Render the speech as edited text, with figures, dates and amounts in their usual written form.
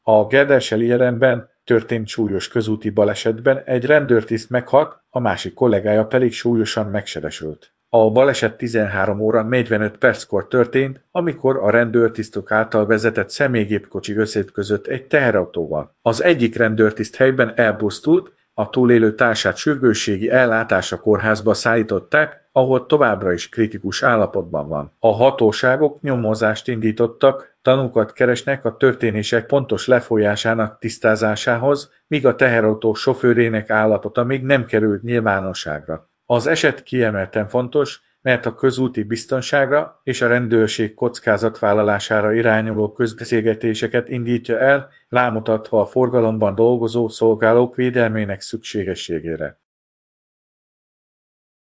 A Gerdelseli-Jelenben történt súlyos közúti balesetben egy rendőrtiszt meghalt, a másik kollégája pedig súlyosan megsebesült. A baleset 13 óra 45 perckor történt, amikor a rendőrtisztok által vezetett személygépkocsi összeütközött egy teherautóval. Az egyik rendőrtiszt helyben elpusztult, a túlélő társát sürgősségi ellátásra kórházba szállították, ahol továbbra is kritikus állapotban van. A hatóságok nyomozást indítottak, tanúkat keresnek a történések pontos lefolyásának tisztázásához, míg a teherautó sofőrének állapota még nem került nyilvánosságra. Az eset kiemelten fontos, mert a közúti biztonságra és a rendőrség kockázatvállalására irányuló közbeszélgetéseket indítja el, rámutatva a forgalomban dolgozó szolgálók védelmének szükségességére.